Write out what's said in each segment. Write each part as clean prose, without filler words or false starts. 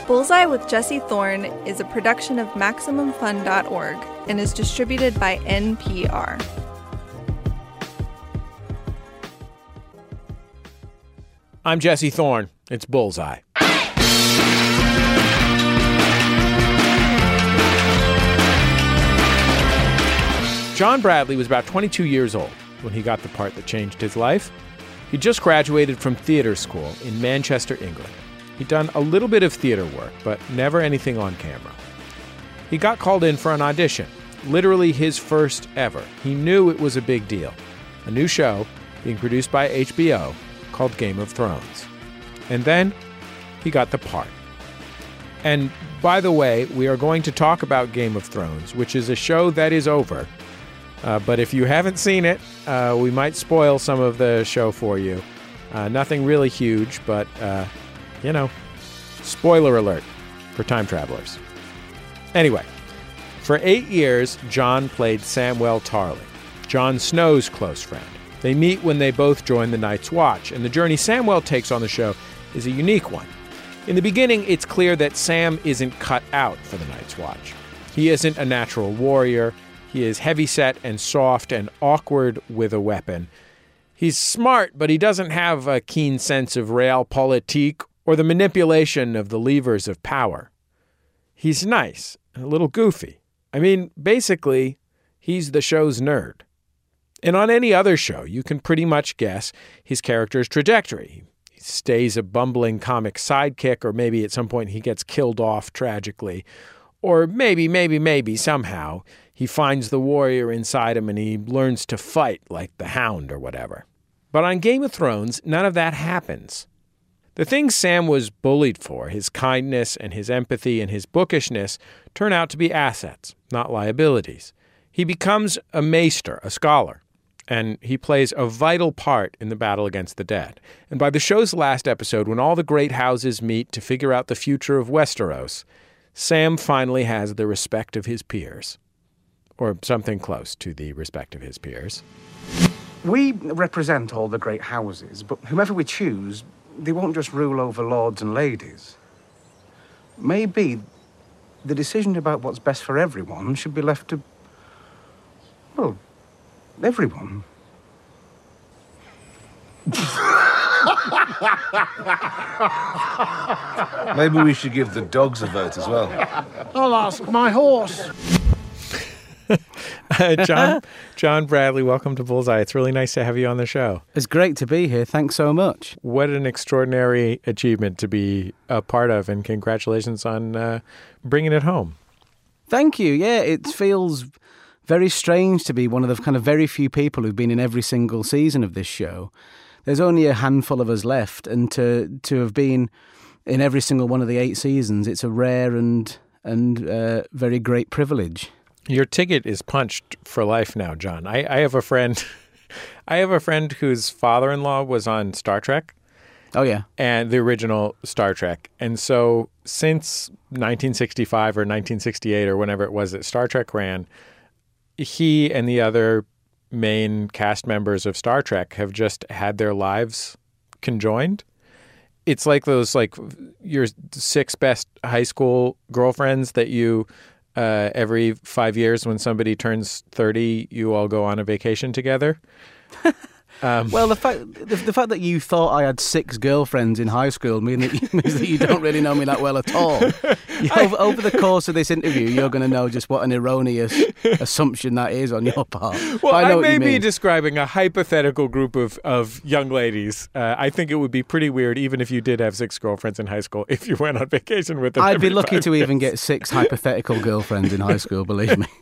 Bullseye with Jesse Thorne is a production of MaximumFun.org and is distributed by NPR. I'm Jesse Thorne. It's Bullseye. John Bradley was about 22 years old when he got the part that changed his life. He just graduated from theater school in Manchester, England. He'd done a little bit of theater work, but never anything on camera. He got called in for an audition, literally his first ever. He knew it was a big deal. A new show being produced by HBO called Game of Thrones. And then he got the part. And by the way, we are going to talk about Game of Thrones, which is a show that is over. But if you haven't seen it, we might spoil some of the show for you. Nothing really huge, but, spoiler alert for time travelers. Anyway, for 8 years, John played Samwell Tarly, Jon Snow's close friend. They meet when they both join the Night's Watch, and the journey Samwell takes on the show is a unique one. In the beginning, it's clear that Sam isn't cut out for the Night's Watch. He isn't a natural warrior. He is heavyset and soft and awkward with a weapon. He's smart, but he doesn't have a keen sense of realpolitik or the manipulation of the levers of power. He's nice and a little goofy. I mean, basically, he's the show's nerd. And on any other show, you can pretty much guess his character's trajectory. He stays a bumbling comic sidekick, or maybe at some point he gets killed off tragically. Or maybe, somehow, he finds the warrior inside him and he learns to fight like the Hound or whatever. But on Game of Thrones, none of that happens. The things Sam was bullied for, his kindness and his empathy and his bookishness, turn out to be assets, not liabilities. He becomes a maester, a scholar, and he plays a vital part in the battle against the dead. And by the show's last episode, when all the great houses meet to figure out the future of Westeros, Sam finally has the respect of his peers. Or something close to the respect of his peers. We represent all the great houses, but whomever we choose, they won't just rule over lords and ladies. Maybe the decision about what's best for everyone should be left to, well, everyone. Maybe we should give the dogs a vote as well. I'll ask my horse. John Bradley, welcome to Bullseye. It's really nice to have you on the show. It's great to be here. Thanks so much. What an extraordinary achievement to be a part of, and congratulations on bringing it home. Thank you. Yeah, it feels very strange to be one of the kind of very few people who've been in every single season of this show. There's only a handful of us left, and to have been in every single one of the 8 seasons, it's a rare and very great privilege. Your ticket is punched for life now, John. I have a friend. I have a friend whose father-in-law was on Star Trek. Oh yeah, and the original Star Trek. And so since 1965 or 1968 or whenever it was that Star Trek ran, he and the other main cast members of Star Trek have just had their lives conjoined. It's like those, like, your 6 best high school girlfriends that you, every 5 years when somebody turns 30, you all go on a vacation together. Well, the fact that you thought I had 6 girlfriends in high school means that you don't really know me that well at all. Over the course of this interview, you're going to know just what an erroneous assumption that is on your part. Well, I may be describing a hypothetical group of young ladies. I think it would be pretty weird, even if you did have 6 girlfriends in high school, if you went on vacation with them. I'd be lucky to even get 6 hypothetical girlfriends in high school, believe me.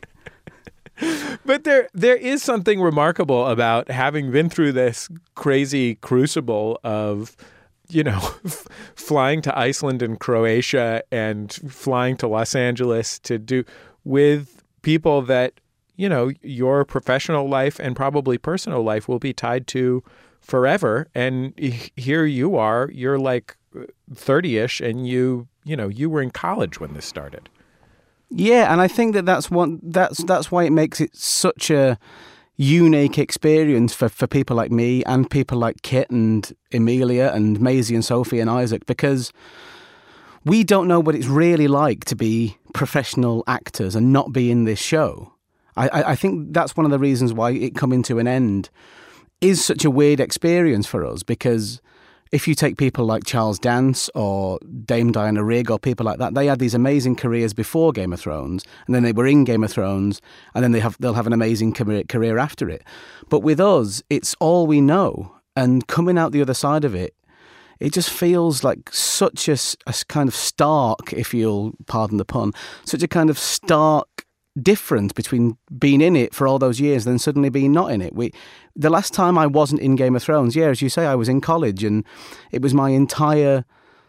But there is something remarkable about having been through this crazy crucible of, flying to Iceland and Croatia and flying to Los Angeles to do with people that, your professional life and probably personal life will be tied to forever. And here you are, you're like 30-ish, and you were in college when this started. Yeah, and I think that's why it makes it such a unique experience for people like me and people like Kit and Emilia and Maisie and Sophie and Isaac, because we don't know what it's really like to be professional actors and not be in this show. I think that's one of the reasons why it coming to an end is such a weird experience for us, because if you take people like Charles Dance or Dame Diana Rigg or people like that, they had these amazing careers before Game of Thrones, and then they were in Game of Thrones, and then they'll have an amazing career after it. But with us, it's all we know, and coming out the other side of it, it just feels like such a kind of stark, if you'll pardon the pun, such a kind of stark difference between being in it for all those years and then suddenly being not in it. The last time I wasn't in Game of Thrones, as you say, I was in college, and it was my entire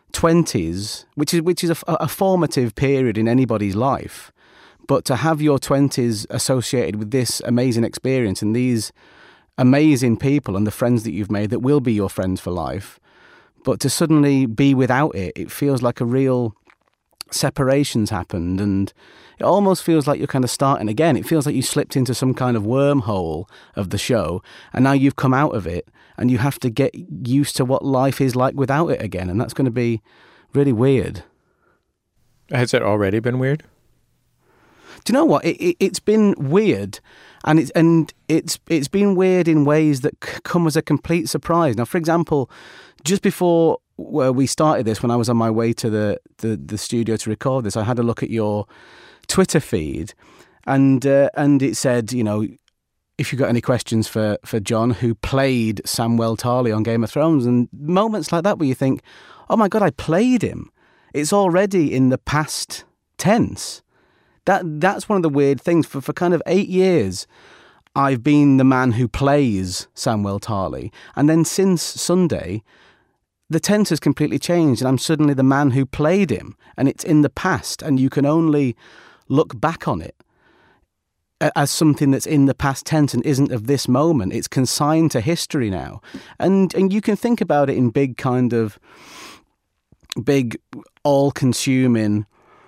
20s, which is a formative period in anybody's life. But to have your 20s associated with this amazing experience and these amazing people and the friends that you've made that will be your friends for life, but to suddenly be without it, it feels like a real separation's happened, and it almost feels like you're kind of starting again. It feels like you slipped into some kind of wormhole of the show, and now you've come out of it, and you have to get used to what life is like without it again, and that's going to be really weird. Has it already been weird? Do you know what? It's been weird, and it's been weird in ways that come as a complete surprise. Now, for example, just before we started this, when I was on my way to the studio to record this, I had a look at your Twitter feed, and it said, if you've got any questions for John, who played Samwell Tarly on Game of Thrones, and moments like that where you think, oh my God, I played him. It's already in the past tense. That's one of the weird things. For kind of 8 years, I've been the man who plays Samwell Tarly, and then since Sunday, the tense has completely changed, and I'm suddenly the man who played him, and it's in the past, and you can only look back on it as something that's in the past tense and isn't of this moment. It's consigned to history now, and you can think about it in big all-consuming,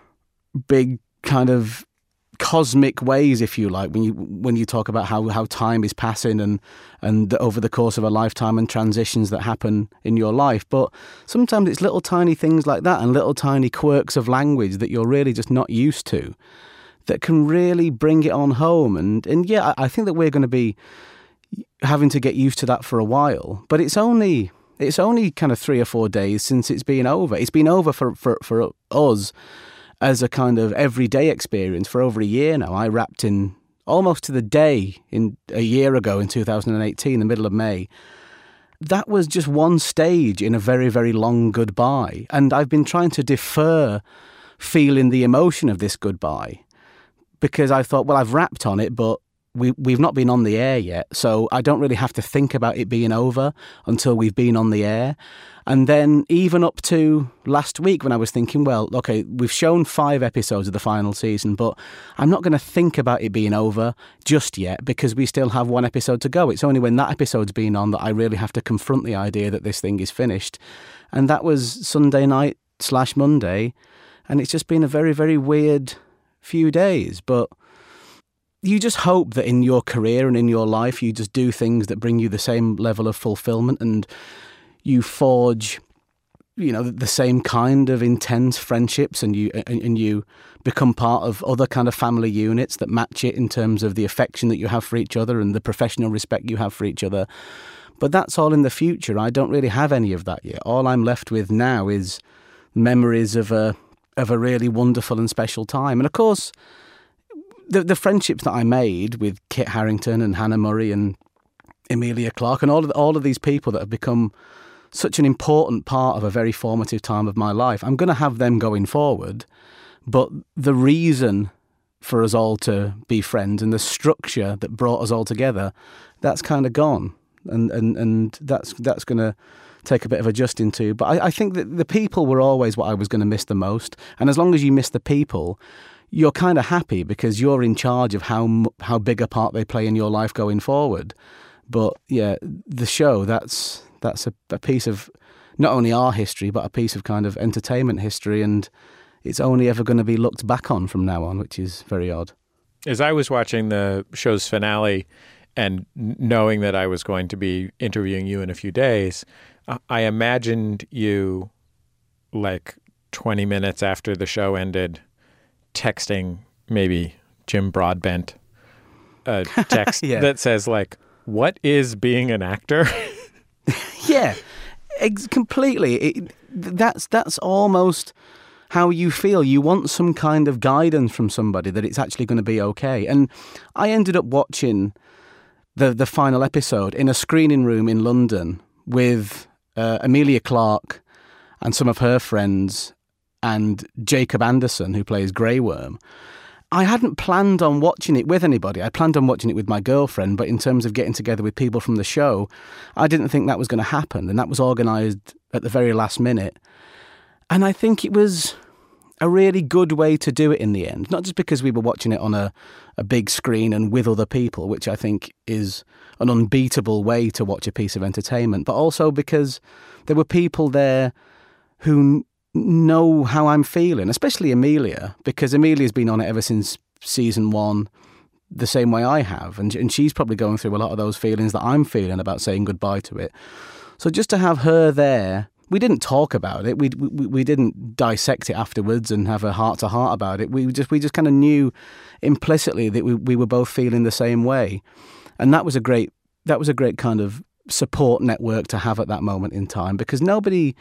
big kind of cosmic ways, if you like, when you talk about how time is passing and over the course of a lifetime and transitions that happen in your life. But sometimes it's little tiny things like that and little tiny quirks of language that you're really just not used to that can really bring it on home. And yeah, I think that we're going to be having to get used to that for a while. But it's only kind of 3 or 4 days since it's been over. It's been over for us as a kind of everyday experience for over a year now. I wrapped in almost to the day in a year ago in 2018, the middle of May. That was just one stage in a very, very long goodbye. And I've been trying to defer feeling the emotion of this goodbye because I thought, well, I've wrapped on it, but we've not been on the air yet, so I don't really have to think about it being over until we've been on the air. And then even up to last week when I was thinking, well, okay, we've shown 5 episodes of the final season, but I'm not going to think about it being over just yet because we still have 1 episode to go. It's only when that episode's been on that I really have to confront the idea that this thing is finished. And that was Sunday night / Monday, and it's just been a very, very weird few days. But you just hope that in your career and in your life, you just do things that bring you the same level of fulfillment, and you forge, the same kind of intense friendships, and you become part of other kind of family units that match it in terms of the affection that you have for each other and the professional respect you have for each other. But that's all in the future. I don't really have any of that yet. All I'm left with now is memories of a really wonderful and special time. And of course, the friendships that I made with Kit Harington and Hannah Murray and Emilia Clarke and all of these people that have become such an important part of a very formative time of my life, I'm going to have them going forward. But the reason for us all to be friends and the structure that brought us all together, that's kind of gone. And that's going to take a bit of adjusting to. But I think that the people were always what I was going to miss the most. And as long as you miss the people, you're kind of happy because you're in charge of how big a part they play in your life going forward. But yeah, the show, that's a piece of not only our history, but a piece of kind of entertainment history, and it's only ever going to be looked back on from now on, which is very odd. As I was watching the show's finale and knowing that I was going to be interviewing you in a few days, I imagined you like 20 minutes after the show ended, texting maybe Jim Broadbent a text that says, like, what is being an actor? Yeah, completely. That's almost how you feel. You want some kind of guidance from somebody that it's actually going to be okay. And I ended up watching the final episode in a screening room in London with Emilia Clarke and some of her friends and Jacob Anderson, who plays Grey Worm. I hadn't planned on watching it with anybody. I planned on watching it with my girlfriend, but in terms of getting together with people from the show, I didn't think that was going to happen, and that was organised at the very last minute. And I think it was a really good way to do it in the end, not just because we were watching it on a big screen and with other people, which I think is an unbeatable way to watch a piece of entertainment, but also because there were people there who know how I'm feeling, especially Emilia, because Emilia's been on it ever since season 1, the same way I have, and she's probably going through a lot of those feelings that I'm feeling about saying goodbye to it. So just to have her there, we didn't talk about it, we didn't dissect it afterwards and have a heart-to-heart about it. We just kind of knew implicitly that we were both feeling the same way, and that was a great kind of support network to have at that moment in time, because nobody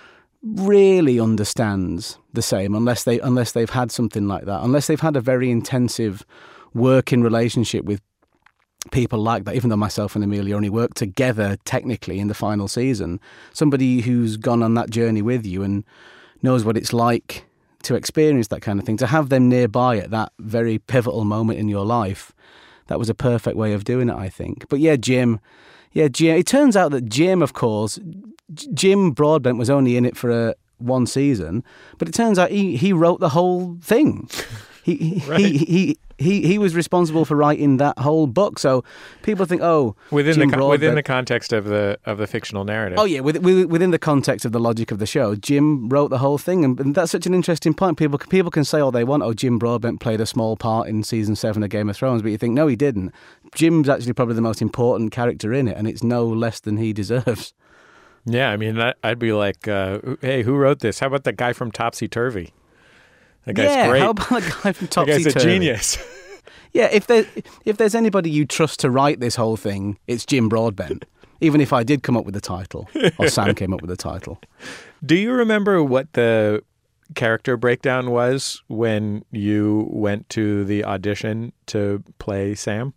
really understands the same unless they've had something like that, unless they've had a very intensive working relationship with people like that. Even though myself and Emilia only worked together technically in the final season, somebody who's gone on that journey with you and knows what it's like to experience that kind of thing, to have them nearby at that very pivotal moment in your life, that was a perfect way of doing it, I think. But Jim, it turns out that Jim, of course, Jim Broadbent was only in it for one season, but it turns out he wrote the whole thing. He was responsible for writing that whole book. So people think, within the context of the fictional narrative. Oh yeah, within the context of the logic of the show, Jim wrote the whole thing, and that's such an interesting point. People can say all they want. Oh, Jim Broadbent played a small part in season 7 of Game of Thrones, but you think no, he didn't. Jim's actually probably the most important character in it, and it's no less than he deserves. Yeah, I mean, I'd be like, hey, who wrote this? How about the guy from Topsy Turvy? That guy's great. How about the guy from Topsy Turvy? That guy's a genius. Yeah, if there's anybody you trust to write this whole thing, it's Jim Broadbent. Even if I did come up with the title, or Sam came up with the title. Do you remember what the character breakdown was when you went to the audition to play Sam?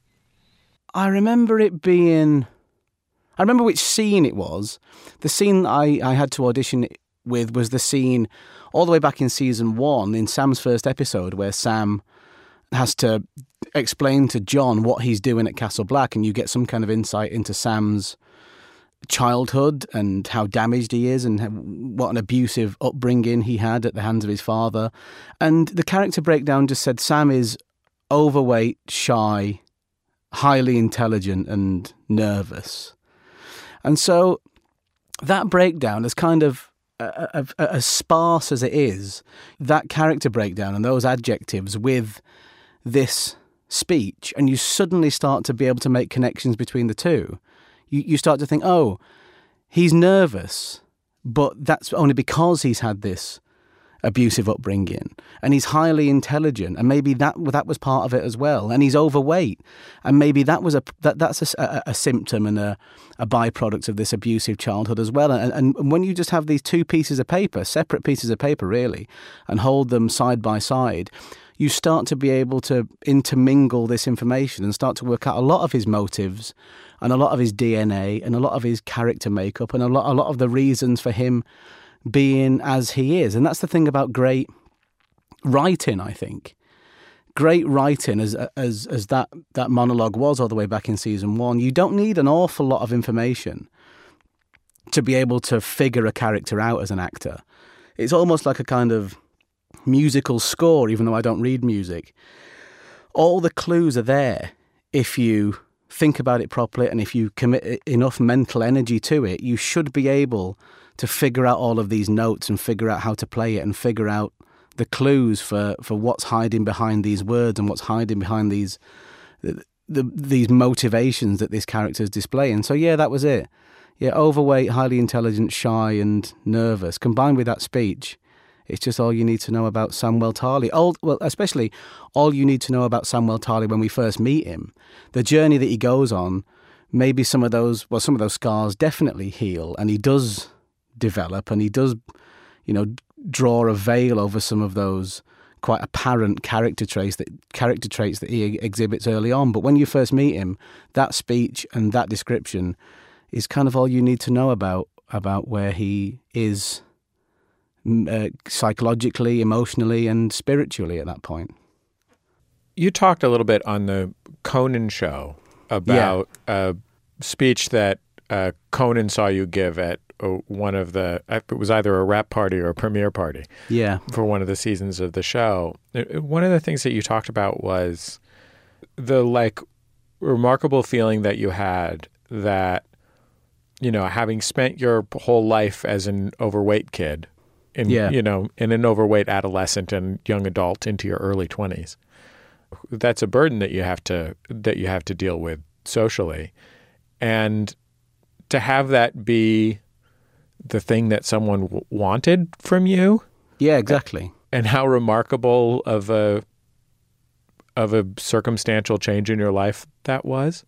I remember it being... I remember which scene it was. The scene I had to audition with was the scene all the way back in season 1, in Sam's first episode, where Sam has to explain to John what he's doing at Castle Black, and you get some kind of insight into Sam's childhood and how damaged he is and what an abusive upbringing he had at the hands of his father. And the character breakdown just said Sam is overweight, shy, highly intelligent and nervous. And so that breakdown is kind of as sparse as it is, that character breakdown and those adjectives with this speech, and you suddenly start to be able to make connections between the two. You start to think, oh, he's nervous, but that's only because he's had this abusive upbringing, and he's highly intelligent, and maybe that was part of it as well, and he's overweight, and maybe that's a symptom and a byproduct of this abusive childhood as well. And when you just have these two pieces of paper, separate pieces of paper really, and hold them side by side, you start to be able to intermingle this information and start to work out a lot of his motives and a lot of his DNA and a lot of his character makeup and a lot of the reasons for him being as he is. And that's the thing about great writing, I think. Great writing, as that monologue was all the way back in season 1, you don't need an awful lot of information to be able to figure a character out as an actor. It's almost like a kind of musical score, even though I don't read music. All the clues are there if you think about it properly, and if you commit enough mental energy to it, you should be able to figure out all of these notes and figure out how to play it and figure out the clues for what's hiding behind these words and what's hiding behind these motivations that this character is displaying. So yeah, that was it. Yeah, overweight, highly intelligent, shy and nervous, combined with that speech, It's just all you need to know about Samwell Tarly. Especially all you need to know about Samwell Tarly when we first meet him. The journey that he goes on, maybe some of those scars definitely heal, and he does develop, and he does, draw a veil over some of those quite apparent character traits that he exhibits early on. But when you first meet him, that speech and that description is kind of all you need to know about where he is psychologically, emotionally, and spiritually at that point. You talked a little bit on the Conan show about a speech that Conan saw you give at one of it was either a rap party or a premiere party for one of the seasons of the show. One of the things that you talked about was the remarkable feeling that you had that, having spent your whole life as an overweight kid and an overweight adolescent and young adult into your early 20s, that's a burden that you have to deal with socially. And to have that be the thing that someone wanted from you. Yeah, exactly. And how remarkable of a circumstantial change in your life that was.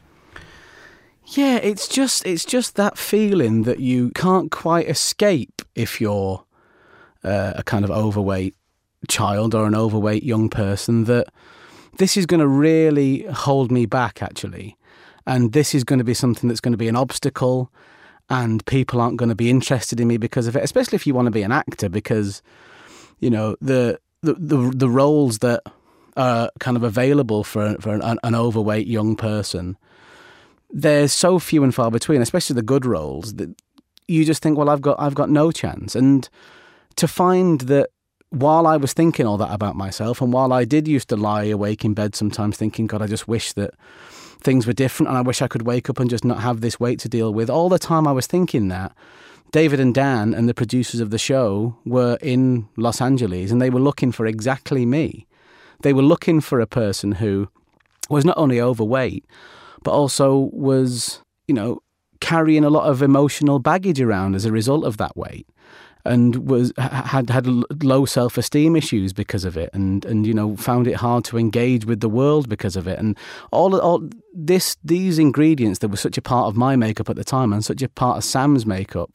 Yeah, it's just that feeling that you can't quite escape if you're a kind of overweight child or an overweight young person, that this is going to really hold me back, actually. And this is going to be something that's going to be an obstacle, and people aren't going to be interested in me because of it, especially if you want to be an actor, because, the roles that are kind of available for an overweight young person, they're so few and far between, especially the good roles, that you just think, well, I've got no chance. And to find that while I was thinking all that about myself, and while I did used to lie awake in bed sometimes thinking, God, I just wish that things were different and I wish I could wake up and just not have this weight to deal with. All the time I was thinking that, David and Dan and the producers of the show were in Los Angeles, and they were looking for exactly me. They were looking for a person who was not only overweight, but also was, carrying a lot of emotional baggage around as a result of that weight, and had low self-esteem issues because of it, and found it hard to engage with the world because of it, and all these ingredients that were such a part of my makeup at the time and such a part of Sam's makeup,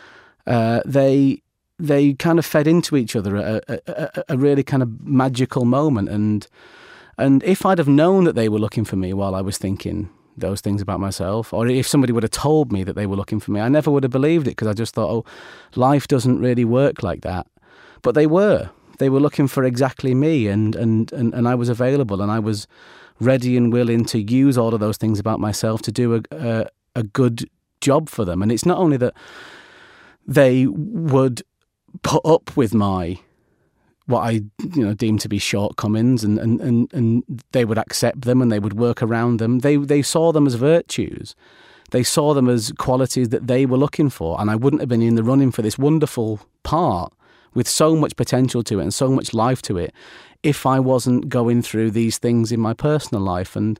they kind of fed into each other at a really kind of magical moment, and if I'd have known that they were looking for me while I was thinking those things about myself, or if somebody would have told me that they were looking for me, I never would have believed it, because I just thought, oh, life doesn't really work like that. But they were looking for exactly me, and I was available, and I was ready and willing to use all of those things about myself to do a good job for them. And it's not only that they would put up with what I deemed to be shortcomings, and they would accept them and they would work around them. They saw them as virtues. They saw them as qualities that they were looking for, and I wouldn't have been in the running for this wonderful part with so much potential to it and so much life to it if I wasn't going through these things in my personal life. And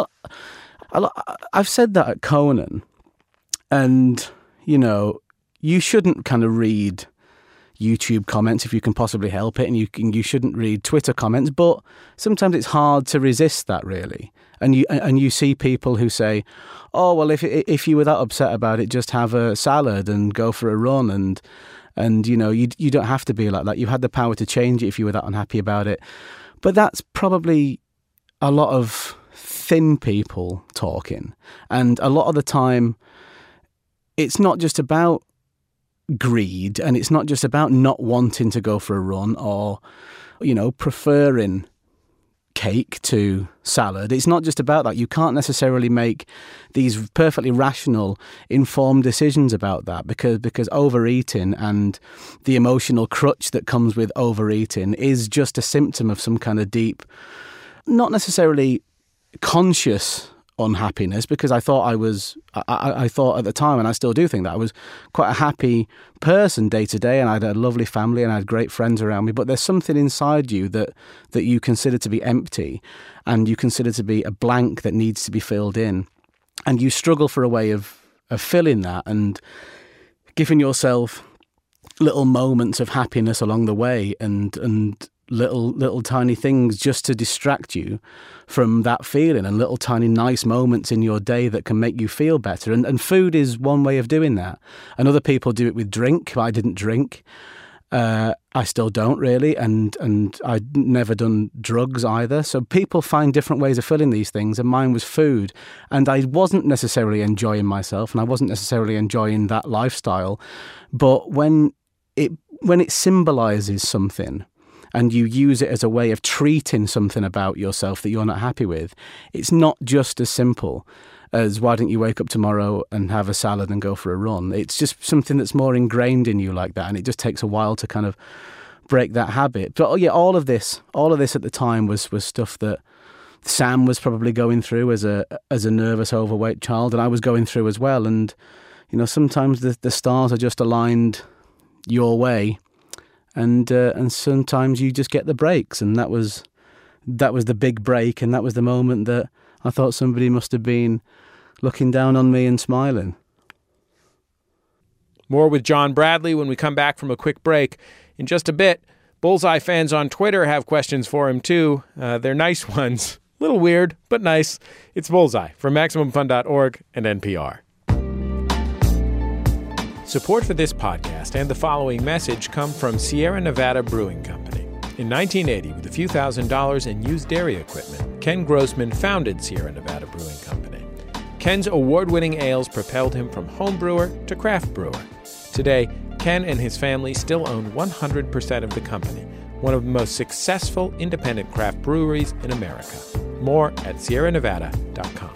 I've said that at Conan, and you shouldn't kind of read YouTube comments if you can possibly help it, and you shouldn't read Twitter comments, but sometimes it's hard to resist that, really. And you see people who say, oh, well, if you were that upset about it, just have a salad and go for a run, and you don't have to be like that. You had the power to change it if you were that unhappy about it. But that's probably a lot of thin people talking, and a lot of the time it's not just about greed, and it's not just about not wanting to go for a run or preferring cake to salad. It's not just about that. You can't necessarily make these perfectly rational, informed decisions about that, because overeating and the emotional crutch that comes with overeating is just a symptom of some kind of deep, not necessarily conscious unhappiness, because I thought I thought at the time, and I still do think that I was quite a happy person day to day, and I had a lovely family and I had great friends around me. But there's something inside you that you consider to be empty, and you consider to be a blank that needs to be filled in, and you struggle for a way of filling that and giving yourself little moments of happiness along the way and little tiny things just to distract you from that feeling, and little tiny nice moments in your day that can make you feel better. And food is one way of doing that. And other people do it with drink. I didn't drink. I still don't really, and I'd never done drugs either. So people find different ways of filling these things, and mine was food. And I wasn't necessarily enjoying myself, and I wasn't necessarily enjoying that lifestyle. But when it symbolises something, and you use it as a way of treating something about yourself that you're not happy with, it's not just as simple as why don't you wake up tomorrow and have a salad and go for a run. It's just something that's more ingrained in you like that, and it just takes a while to kind of break that habit. But yeah, all of this at the time was stuff that Sam was probably going through as a nervous, overweight child, and I was going through as well. And you know, sometimes the stars are just aligned your way, and sometimes you just get the breaks, and that was the big break, and that was the moment that I thought somebody must have been looking down on me and smiling. More with John Bradley when we come back from a quick break. In just a bit, Bullseye fans on Twitter have questions for him too. They're nice ones. A little weird, but nice. It's Bullseye from MaximumFun.org and NPR. Support for this podcast and the following message come from Sierra Nevada Brewing Company. In 1980, with a few $1,000s in used dairy equipment, Ken Grossman founded Sierra Nevada Brewing Company. Ken's award-winning ales propelled him from home brewer to craft brewer. Today, Ken and his family still own 100% of the company, one of the most successful independent craft breweries in America. More at sierranevada.com.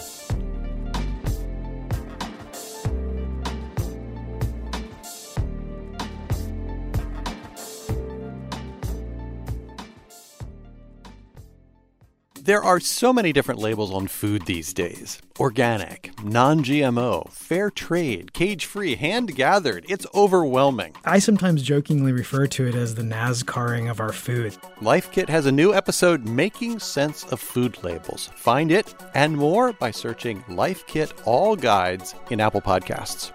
There are so many different labels on food these days. Organic, non-GMO, fair trade, cage-free, hand-gathered. It's overwhelming. I sometimes jokingly refer to it as the NASCARing of our food. Life Kit has a new episode, Making Sense of Food Labels. Find it and more by searching Life Kit All Guides in Apple Podcasts.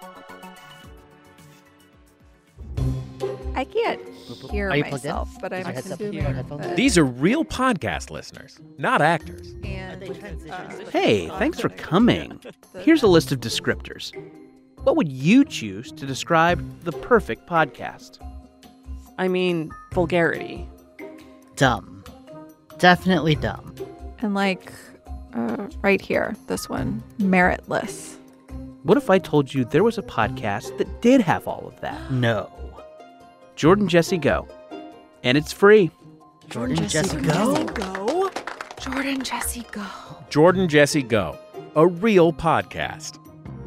I can't hear myself, but I'm assuming that... These are real podcast listeners, not actors. Hey, thanks for coming. Here's a list of descriptors. What would you choose to describe the perfect podcast? I mean, vulgarity. Dumb. Definitely dumb. And right here, this one, meritless. What if I told you there was a podcast that did have all of that? No. Jordan Jesse Go. And it's free. Jordan Jesse Go? Jordan Jesse Go. Jordan Jesse Go, a real podcast.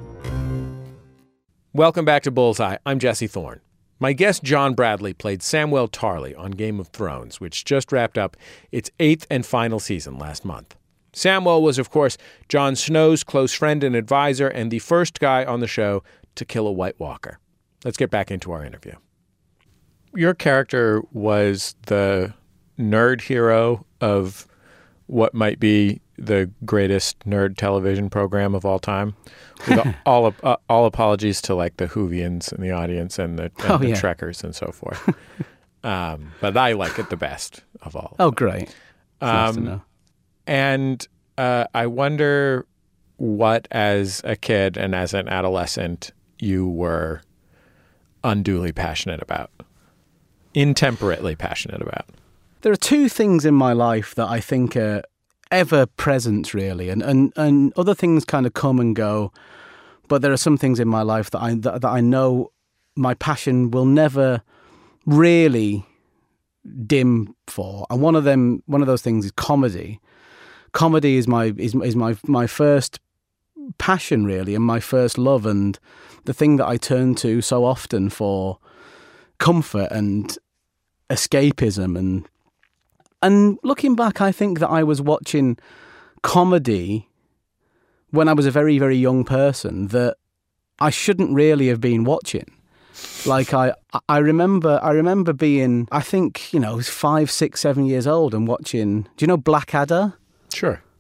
Welcome back to Bullseye. I'm Jesse Thorne. My guest John Bradley played Samwell Tarly on Game of Thrones, which just wrapped up its 8th and final season last month. Samwell was, of course, Jon Snow's close friend and advisor, and the first guy on the show to kill a White Walker. Let's get back into our interview. Your character was the nerd hero of what might be the greatest nerd television program of all time. With all apologies to the Whovians in the audience and the Trekkers and so forth. But I like it the best of all. Oh, great. Nice to know. And I wonder what, as a kid and as an adolescent, you were unduly passionate about. Intemperately passionate about. There are two things in my life that I think are ever present, really, and other things kind of come and go. But there are some things in my life that I know my passion will never really dim for, and one of those things is comedy. Comedy is my first passion, really, and my first love, and the thing that I turn to so often for comfort and escapism. And looking back, I think that I was watching comedy when I was a very, very young person that I shouldn't really have been watching. I remember being, I think, 5, 6, 7 years old and watching, do you know Blackadder? Sure.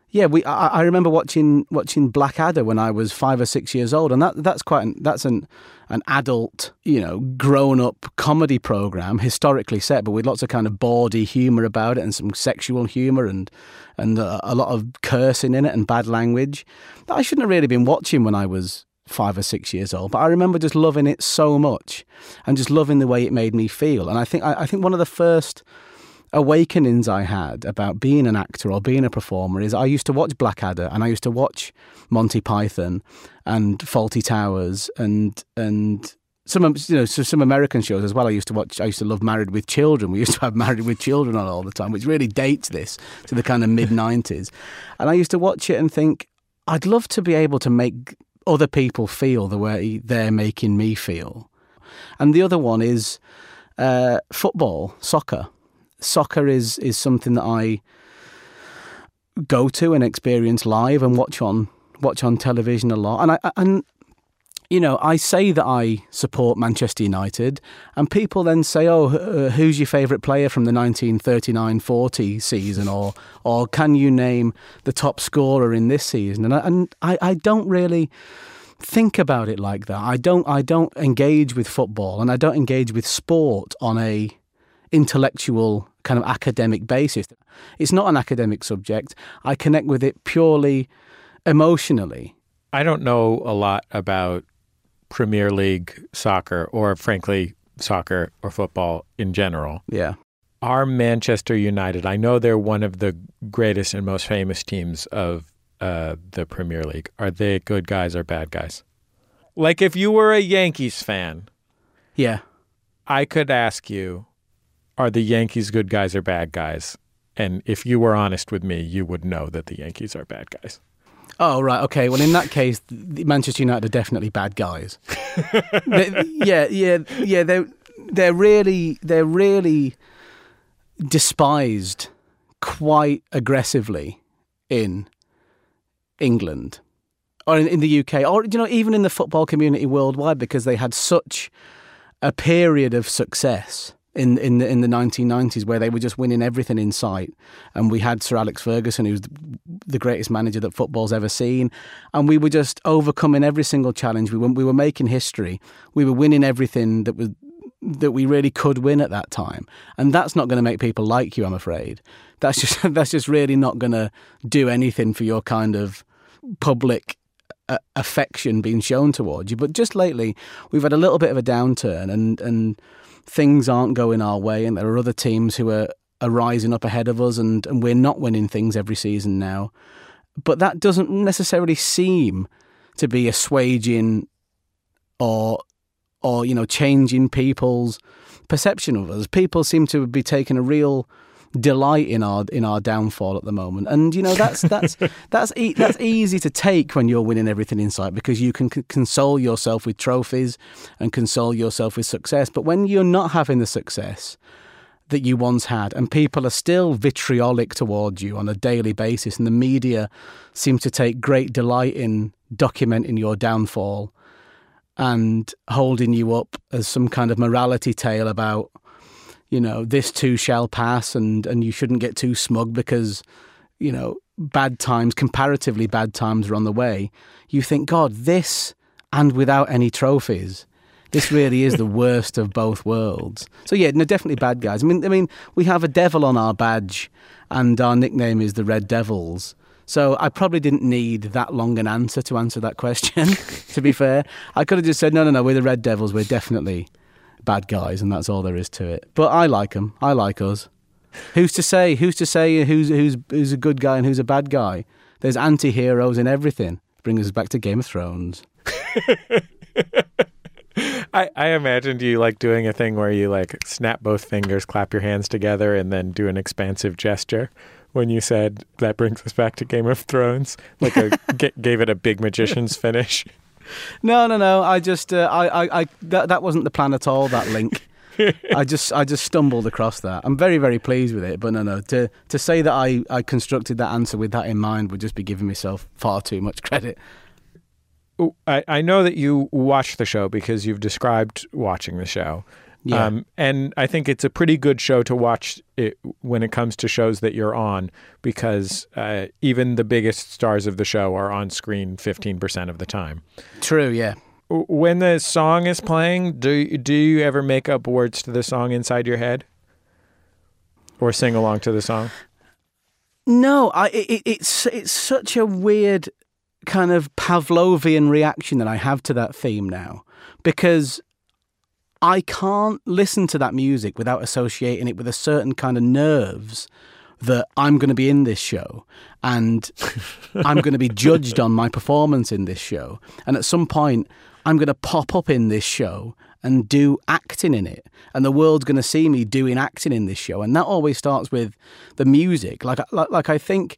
Yeah, I remember watching Blackadder when I was 5 or 6 years old, and that's an adult, grown up comedy program, historically set, but with lots of kind of bawdy humour about it and some sexual humour and a lot of cursing in it and bad language that I shouldn't have really been watching when I was 5 or 6 years old. But I remember just loving it so much and just loving the way it made me feel. And I think one of the first awakenings I had about being an actor or being a performer is I used to watch Blackadder and I used to watch Monty Python and Fawlty Towers and some American shows as well. I used to love Married with Children. We used to have Married with Children on all the time, which really dates this to the kind of mid-90s. And I used to watch it and think, I'd love to be able to make other people feel the way they're making me feel. And the other one is football, soccer. Soccer is something that I go to and experience live and watch on television a lot. And I say that I support Manchester United, and people then say, who's your favourite player from the 1939-40 season, or can you name the top scorer in this season? And I don't really think about it like that. I don't engage with football, and I don't engage with sport on a intellectual kind of academic basis. It's not an academic subject. I connect with it purely emotionally. I don't know a lot about Premier League soccer, or frankly, soccer or football in general. Yeah. Are Manchester United, I know they're one of the greatest and most famous teams of the Premier League. Are they good guys or bad guys? Like if you were a Yankees fan, yeah, I could ask you, are the Yankees good guys or bad guys? And if you were honest with me, you would know that the Yankees are bad guys. Oh, right. Okay. Well, in that case, Manchester United are definitely bad guys. They're really despised quite aggressively in England or in the UK, or even in the football community worldwide, because they had such a period of success in the 1990s where they were just winning everything in sight. And we had Sir Alex Ferguson, who's the greatest manager that football's ever seen. And we were just overcoming every single challenge. We were making history. We were winning everything that we really could win at that time. And that's not going to make people like you, I'm afraid. That's just really not going to do anything for your kind of public affection being shown towards you. But just lately, we've had a little bit of a downturn and things aren't going our way, and there are other teams who are rising up ahead of us, and we're not winning things every season now. But that doesn't necessarily seem to be assuaging or changing people's perception of us. People seem to be taking a real delight in our downfall at the moment, and that's easy to take when you're winning everything in sight, because you can console yourself with trophies and console yourself with success. But when you're not having the success that you once had, and people are still vitriolic towards you on a daily basis, and the media seem to take great delight in documenting your downfall and holding you up as some kind of morality tale about, this too shall pass, and you shouldn't get too smug because, comparatively bad times are on the way. You think, God, this, and without any trophies, this really is the worst of both worlds. So yeah, no, definitely bad guys. I mean, we have a devil on our badge, and our nickname is the Red Devils. So I probably didn't need that long an answer to answer that question, to be fair. I could have just said, no, we're the Red Devils. We're definitely bad guys, and that's all there is to it. But I like them. I like us. Who's to say who's a good guy and who's a bad guy? There's anti-heroes in everything. Brings us back to Game of Thrones. I imagined you like doing a thing where you like snap both fingers, clap your hands together, and then do an expansive gesture when you said that brings us back to Game of Thrones, like gave it a big magician's finish. No. I just that wasn't the plan at all. That link. I just stumbled across that. I'm very, very pleased with it. But no. To say that I constructed that answer with that in mind would just be giving myself far too much credit. I know that you watch the show because you've described watching the show. Yeah. And I think it's a pretty good show to watch when it comes to shows that you're on, because even the biggest stars of the show are on screen 15% of the time. True, yeah. When the song is playing, do you ever make up words to the song inside your head? Or sing along to the song? No, it's such a weird kind of Pavlovian reaction that I have to that theme now, because I can't listen to that music without associating it with a certain kind of nerves that I'm going to be in this show and I'm going to be judged on my performance in this show. And at some point, I'm going to pop up in this show and do acting in it. And the world's going to see me doing acting in this show. And that always starts with the music. Like I think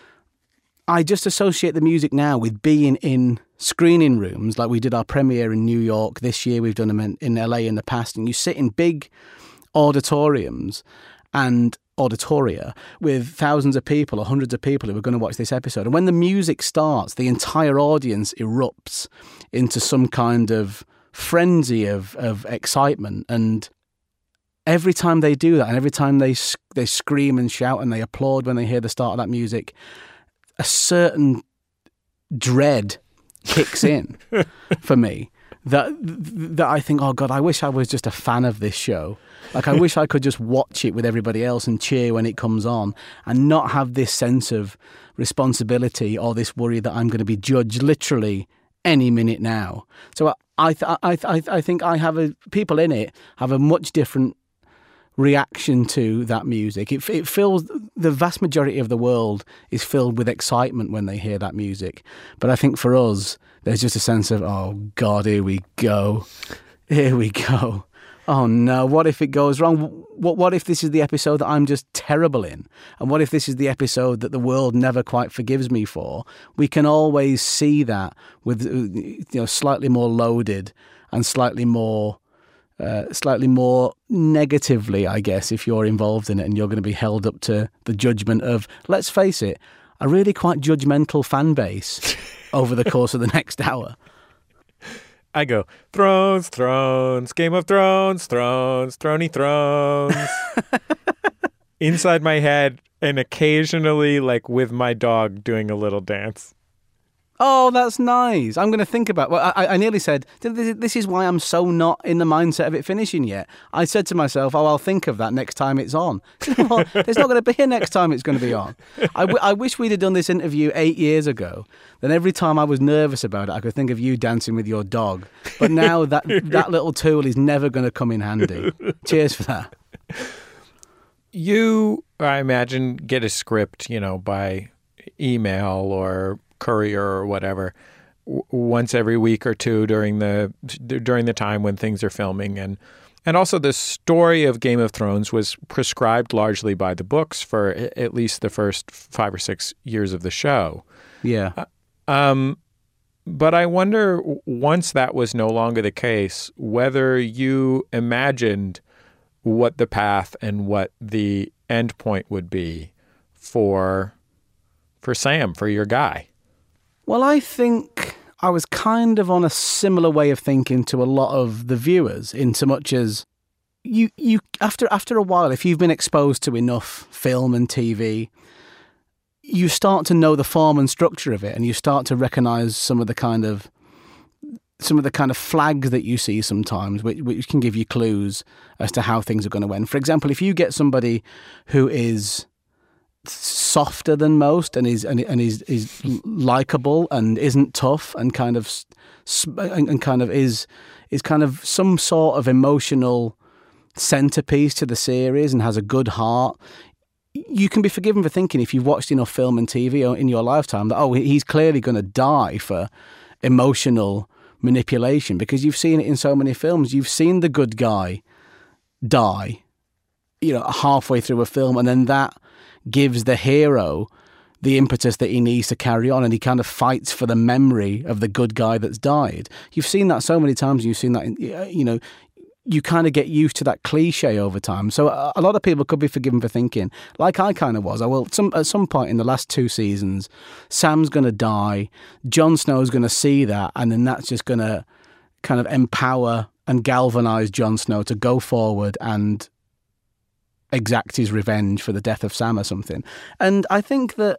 I just associate the music now with being in screening rooms. Like we did our premiere in New York this year. We've done them in LA in the past. And you sit in big auditoriums and auditoria with thousands of people or hundreds of people who are going to watch this episode. And when the music starts, the entire audience erupts into some kind of frenzy of excitement. And every time they do that, and every time they scream and shout and they applaud when they hear the start of that music, a certain dread kicks in for me that I think, oh God, I wish I was just a fan of this show. Like, I wish I could just watch it with everybody else and cheer when it comes on and not have this sense of responsibility or this worry that I'm going to be judged literally any minute now. So I think people in it have a much different reaction to that music. It fills, the vast majority of the world is filled with excitement when they hear that music. But I think for us, there's just a sense of, oh God, here we go. Here we go. Oh no, what if it goes wrong? What if this is the episode that I'm just terrible in? And what if this is the episode that the world never quite forgives me for? We can always see that with, slightly more loaded and slightly more negatively, I guess, if you're involved in it and you're going to be held up to the judgment of, let's face it, a really quite judgmental fan base over the course of the next hour. I go, Thrones, Thrones, Game of Thrones, Thrones, Throny Thrones. Inside my head, and occasionally, like, with my dog doing a little dance. Oh, that's nice. I'm going to think about... Well, I nearly said, this is why I'm so not in the mindset of it finishing yet. I said to myself, I'll think of that next time it's on. There's not going to be a next time it's going to be on. I wish we'd have done this interview 8 years ago. Then every time I was nervous about it, I could think of you dancing with your dog. But now that little tool is never going to come in handy. Cheers for that. You, I imagine, get a script, by email or courier or whatever once every week or two during the time when things are filming, and also the story of Game of Thrones was prescribed largely by the books for at least the first 5 or 6 years of the show. Yeah. But I wonder, once that was no longer the case, whether you imagined what the path and what the end point would be for Sam, for your guy. Well, I think I was kind of on a similar way of thinking to a lot of the viewers, in so much as you after a while, if you've been exposed to enough film and TV, you start to know the form and structure of it, and you start to recognise some of the kind of flags that you see sometimes, which can give you clues as to how things are going to end. For example, if you get somebody who is softer than most and is likable and isn't tough and kind of is kind of some sort of emotional centerpiece to the series and has a good heart, you can be forgiven for thinking, if you've watched enough film and TV in your lifetime, that he's clearly going to die for emotional manipulation, because you've seen it in so many films. You've seen the good guy die, halfway through a film, and then that gives the hero the impetus that he needs to carry on, and he kind of fights for the memory of the good guy that's died. You've seen that so many times. You've seen that, you kind of get used to that cliche over time. So a lot of people could be forgiven for thinking, like I kind of was, at some point in the last 2 seasons, Sam's going to die, Jon Snow's going to see that, and then that's just going to kind of empower and galvanise Jon Snow to go forward and exact his revenge for the death of Sam or something. And I think that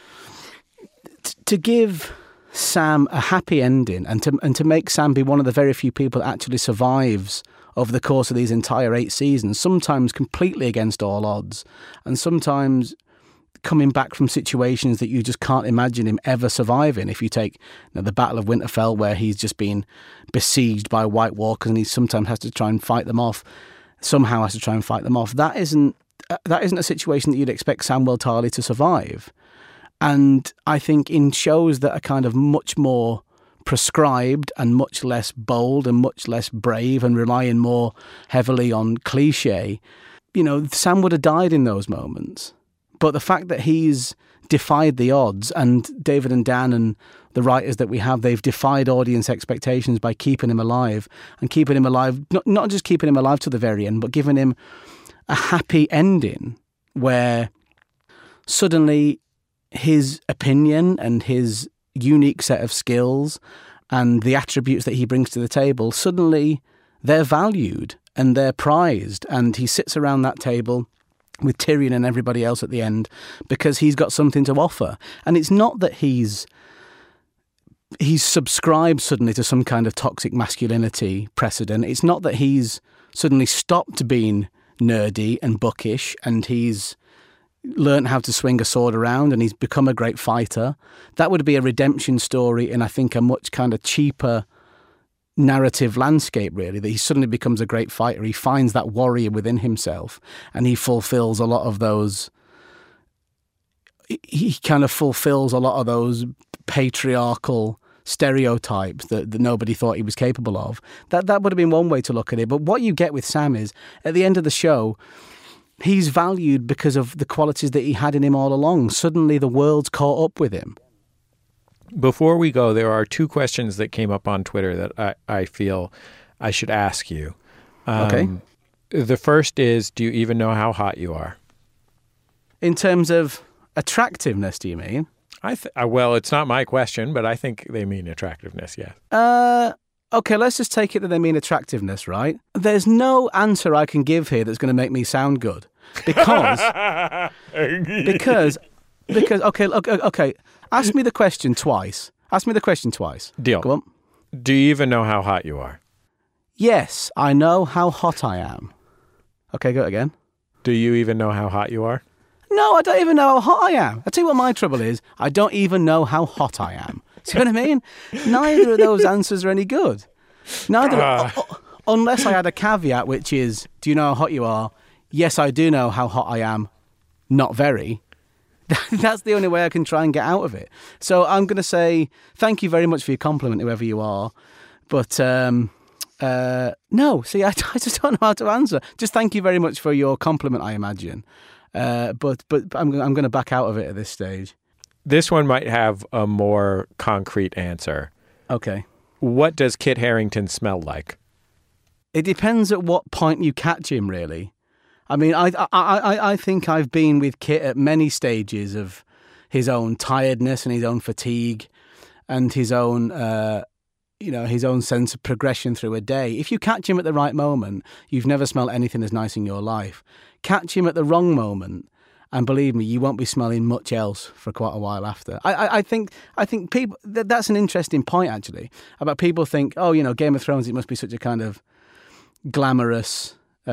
to give Sam a happy ending and to make Sam be one of the very few people that actually survives over the course of these entire 8 seasons, sometimes completely against all odds, and sometimes coming back from situations that you just can't imagine him ever surviving. If you take the Battle of Winterfell, where he's just been besieged by White Walkers and he sometimes has to try and fight them off, that isn't a situation that you'd expect Samwell Tarly to survive. And I think in shows that are kind of much more prescribed and much less bold and much less brave and relying more heavily on cliche, Sam would have died in those moments. But the fact that he's defied the odds, and David and Dan and the writers that we have, they've defied audience expectations by keeping him alive, and keeping him alive, not just keeping him alive to the very end, but giving him a happy ending where suddenly his opinion and his unique set of skills and the attributes that he brings to the table, suddenly they're valued and they're prized, and he sits around that table with Tyrion and everybody else at the end because he's got something to offer. And it's not that he's subscribed suddenly to some kind of toxic masculinity precedent. It's not that he's suddenly stopped being nerdy and bookish and he's learned how to swing a sword around and he's become a great fighter. That would be a redemption story in, I think, a much kind of cheaper narrative landscape, really, that he suddenly becomes a great fighter. He finds that warrior within himself and he fulfills a lot of those patriarchal stereotypes that nobody thought he was capable of. That would have been one way to look at it. But what you get with Sam is, at the end of the show, he's valued because of the qualities that he had in him all along. Suddenly the world's caught up with him. Before we go, there are 2 questions that came up on Twitter that I feel I should ask you. Okay. The first is, do you even know how hot you are? In terms of attractiveness, do you mean? Well, it's not my question, but I think they mean attractiveness, yes. Okay, let's just take it that they mean attractiveness, right? There's no answer I can give here that's going to make me sound good. Because, okay, ask me the question twice. Deal. Go on. Do you even know how hot you are? Yes, I know how hot I am. Okay, go again. Do you even know how hot you are? No, I don't even know how hot I am. I'll tell you what my trouble is. I don't even know how hot I am. See what I mean? Neither of those answers are any good. Unless I had a caveat, which is, do you know how hot you are? Yes, I do know how hot I am. Not very. That's the only way I can try and get out of it. So I'm going to say thank you very much for your compliment, whoever you are. But no, see, I just don't know how to answer. Just thank you very much for your compliment, I imagine. But I'm going to back out of it at this stage. This one might have a more concrete answer. Okay. What does Kit Harington smell like? It depends at what point you catch him, really. I mean, I think I've been with Kit at many stages of his own tiredness and his own fatigue and his own, his own sense of progression through a day. If you catch him at the right moment, you've never smelled anything as nice in your life. Catch him at the wrong moment, and believe me, you won't be smelling much else for quite a while after. I think people, that's an interesting point, actually, about people think, Game of Thrones, it must be such a kind of glamorous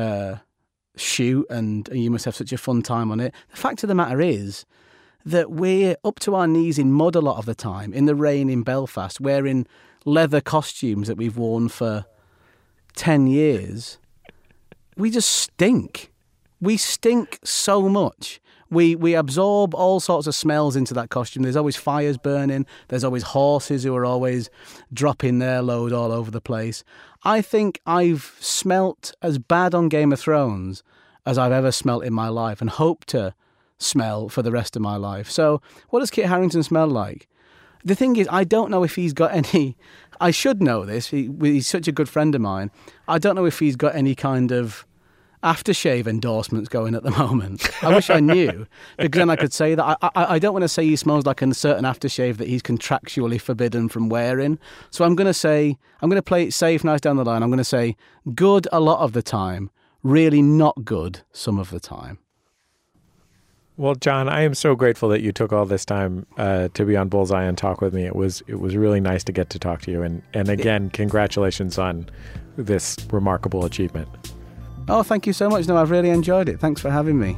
shoot and you must have such a fun time on it. The fact of the matter is that we're up to our knees in mud a lot of the time, in the rain in Belfast, wearing leather costumes that we've worn for 10 years. We just stink. We stink so much. We absorb all sorts of smells into that costume. There's always fires burning. There's always horses who are always dropping their load all over the place. I think I've smelt as bad on Game of Thrones as I've ever smelt in my life and hope to smell for the rest of my life. So what does Kit Harington smell like? The thing is, I don't know if he's got any... I should know this. He's such a good friend of mine. I don't know if he's got any kind of aftershave endorsements going at the moment. I wish I knew, because then I could say that. I don't want to say he smells like a certain aftershave that he's contractually forbidden from wearing. So I'm going to play it safe, nice down the line. I'm going to say good a lot of the time, really not good some of the time. Well, John, I am so grateful that you took all this time to be on Bullseye and talk with me. It was really nice to get to talk to you. And again, congratulations on this remarkable achievement. Oh, thank you so much. No, I've really enjoyed it. Thanks for having me.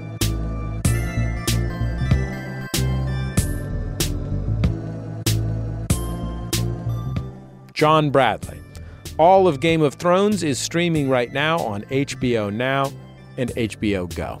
John Bradley. All of Game of Thrones is streaming right now on HBO Now and HBO Go.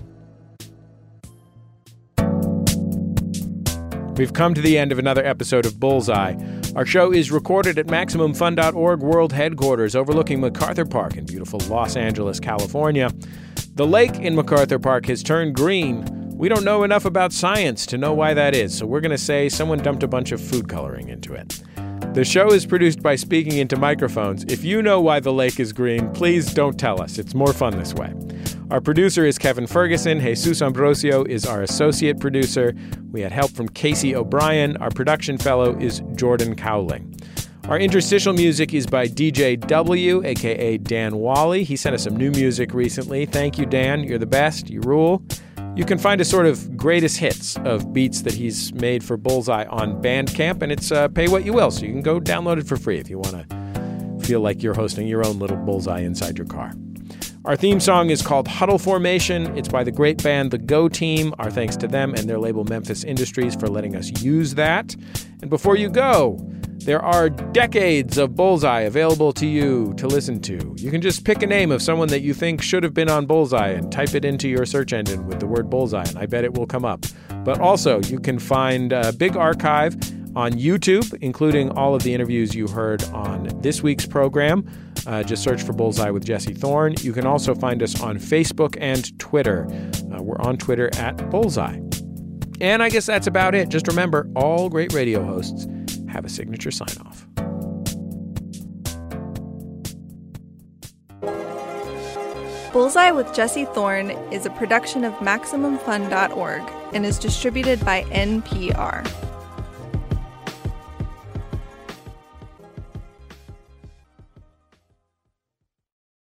We've come to the end of another episode of Bullseye. Our show is recorded at MaximumFun.org World Headquarters overlooking MacArthur Park in beautiful Los Angeles, California. The lake in MacArthur Park has turned green. We don't know enough about science to know why that is, so we're going to say someone dumped a bunch of food coloring into it. The show is produced by Speaking Into Microphones. If you know why the lake is green, please don't tell us. It's more fun this way. Our producer is Kevin Ferguson. Jesus Ambrosio is our associate producer. We had help from Casey O'Brien. Our production fellow is Jordan Cowling. Our interstitial music is by DJ W, a.k.a. Dan Wally. He sent us some new music recently. Thank you, Dan. You're the best. You rule. You can find a sort of greatest hits of beats that he's made for Bullseye on Bandcamp, and it's pay what you will, so you can go download it for free if you want to feel like you're hosting your own little Bullseye inside your car. Our theme song is called Huddle Formation. It's by the great band The Go Team. Our thanks to them and their label Memphis Industries for letting us use that. And before you go, there are decades of Bullseye available to you to listen to. You can just pick a name of someone that you think should have been on Bullseye and type it into your search engine with the word Bullseye, and I bet it will come up. But also, you can find a big archive on YouTube, including all of the interviews you heard on this week's program. Just search for Bullseye with Jesse Thorne. You can also find us on Facebook and Twitter. We're on Twitter at Bullseye. And I guess that's about it. Just remember, all great radio hosts have a signature sign-off. Bullseye with Jesse Thorne is a production of MaximumFun.org and is distributed by NPR.